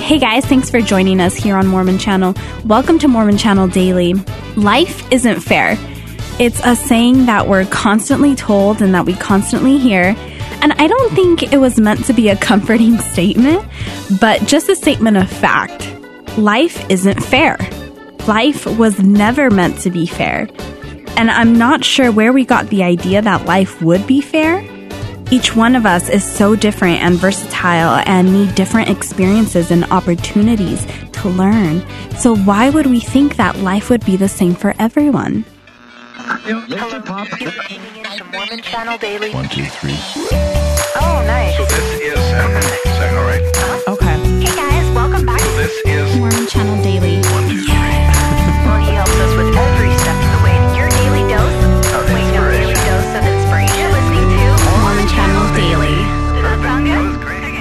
Hey guys, thanks for joining us here on Mormon Channel. Welcome to Mormon Channel Daily. Life isn't fair. It's a saying that we're constantly told and that we constantly hear. And I don't think it was meant to be a comforting statement, but just a statement of fact. Life isn't fair. Life was never meant to be fair. And I'm not sure where we got the idea that life would be fair. Each one of us is so different and versatile and need different experiences and opportunities to learn. So why would we think that life would be the same for everyone? Hello, Pop. You're tuning into Mormon Channel Daily. 1, 2, 3. Oh, nice. So this is second, all right. Okay. Hey guys, welcome back. So this is Mormon Channel Daily. 1, 2, 3. Well, he helps us with every step of the way. Your daily dose daily dose of inspiration. You're listening to Mormon Channel Daily. Does that sound That good? was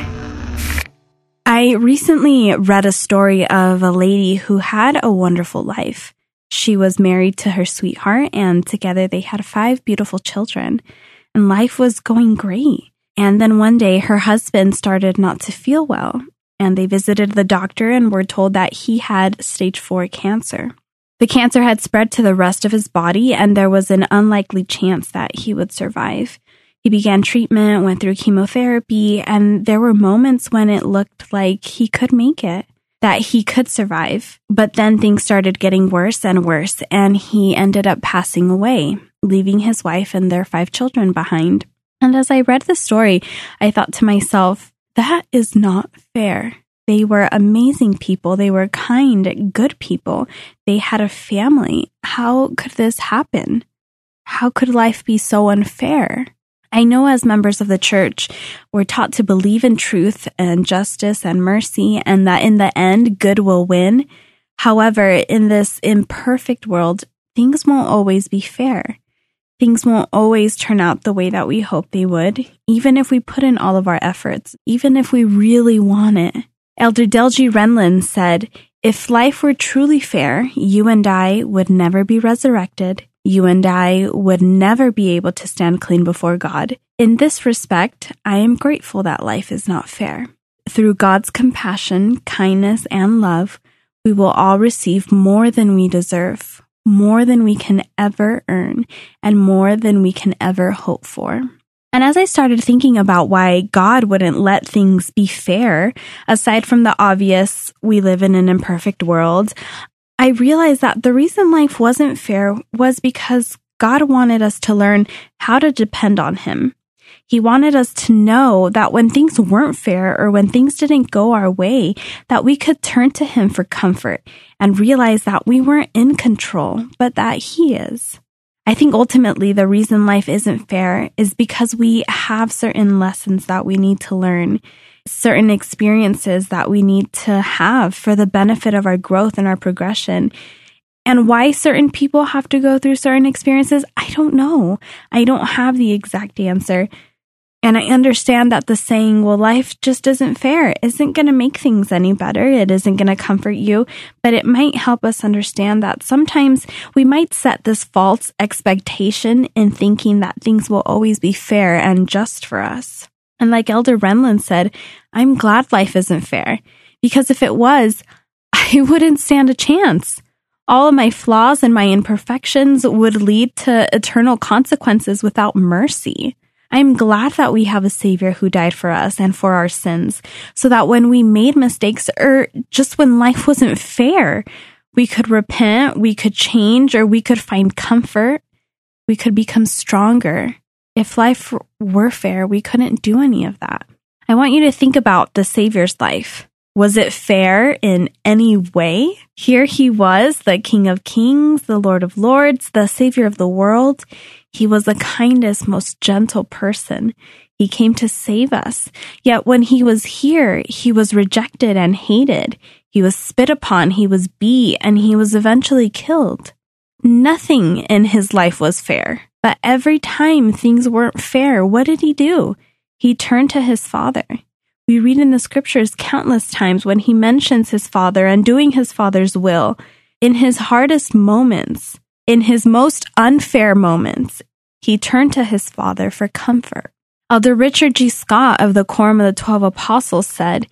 great. I recently read a story of a lady who had a wonderful life. She was married to her sweetheart, and together they had 5 beautiful children, and life was going great. And then one day her husband started not to feel well, and they visited the doctor and were told that he had stage 4 cancer. The cancer had spread to the rest of his body, and there was an unlikely chance that he would survive. He began treatment, went through chemotherapy, and there were moments when it looked like he could make it, that he could survive. But then things started getting worse and worse, and he ended up passing away, leaving his wife and their 5 children behind. And as I read the story, I thought to myself, that is not fair. They were amazing people. They were kind, good people. They had a family. How could this happen? How could life be so unfair? I know as members of the church, we're taught to believe in truth and justice and mercy, and that in the end, good will win. However, in this imperfect world, things won't always be fair. Things won't always turn out the way that we hope they would, even if we put in all of our efforts, even if we really want it. Elder Dale G. Renlund said, "If life were truly fair, you and I would never be resurrected. You and I would never be able to stand clean before God. In this respect, I am grateful that life is not fair. Through God's compassion, kindness, and love, we will all receive more than we deserve, more than we can ever earn, and more than we can ever hope for." And as I started thinking about why God wouldn't let things be fair, aside from the obvious, we live in an imperfect world, I realized that the reason life wasn't fair was because God wanted us to learn how to depend on Him. He wanted us to know that when things weren't fair or when things didn't go our way, that we could turn to Him for comfort and realize that we weren't in control, but that He is. I think ultimately the reason life isn't fair is because we have certain lessons that we need to learn, certain experiences that we need to have for the benefit of our growth and our progression. And why certain people have to go through certain experiences, I don't know. I don't have the exact answer. And I understand that the saying, well, life just isn't fair, isn't going to make things any better. It isn't going to comfort you, but it might help us understand that sometimes we might set this false expectation in thinking that things will always be fair and just for us. And like Elder Renlund said, I'm glad life isn't fair, because if it was, I wouldn't stand a chance. All of my flaws and my imperfections would lead to eternal consequences without mercy. I'm glad that we have a Savior who died for us and for our sins, so that when we made mistakes or just when life wasn't fair, we could repent, we could change, or we could find comfort. We could become stronger. If life were fair, we couldn't do any of that. I want you to think about the Savior's life. Was it fair in any way? Here he was, the King of Kings, the Lord of Lords, the Savior of the world. He was the kindest, most gentle person. He came to save us. Yet when he was here, he was rejected and hated. He was spit upon, he was beat, and he was eventually killed. Nothing in his life was fair. But every time things weren't fair, what did he do? He turned to his Father. We read in the scriptures countless times when he mentions his Father and doing his Father's will. In his hardest moments, in his most unfair moments, he turned to his Father for comfort. Elder Richard G. Scott of the Quorum of the 12 Apostles said,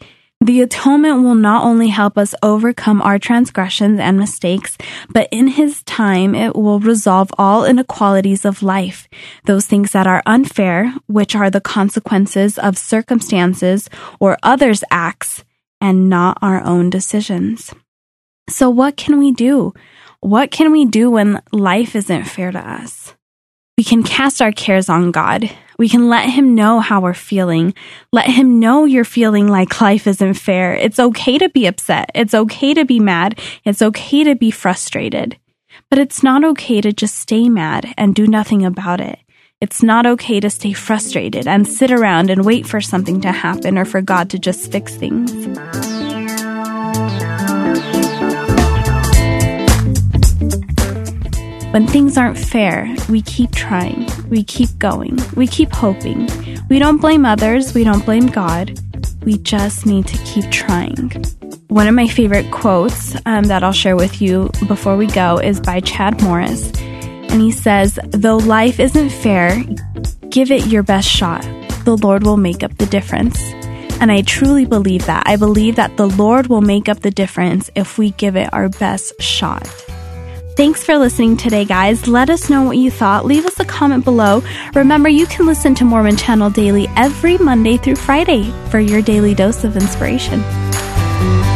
The atonement will not only help us overcome our transgressions and mistakes, but in His time it will resolve all inequalities of life, those things that are unfair, which are the consequences of circumstances or others' acts, and not our own decisions. So what can we do? What can we do when life isn't fair to us? We can cast our cares on God. We can let Him know how we're feeling. Let Him know you're feeling like life isn't fair. It's okay to be upset. It's okay to be mad. It's okay to be frustrated. But it's not okay to just stay mad and do nothing about it. It's not okay to stay frustrated and sit around and wait for something to happen or for God to just fix things. When things aren't fair, we keep trying, we keep going, we keep hoping. We don't blame others, we don't blame God. We just need to keep trying. One of my favorite quotes that I'll share with you before we go is by Chad Morris. And he says, "Though life isn't fair, give it your best shot. The Lord will make up the difference." And I truly believe that. I believe that the Lord will make up the difference if we give it our best shot. Thanks for listening today, guys. Let us know what you thought. Leave us a comment below. Remember, you can listen to Mormon Channel Daily every Monday through Friday for your daily dose of inspiration.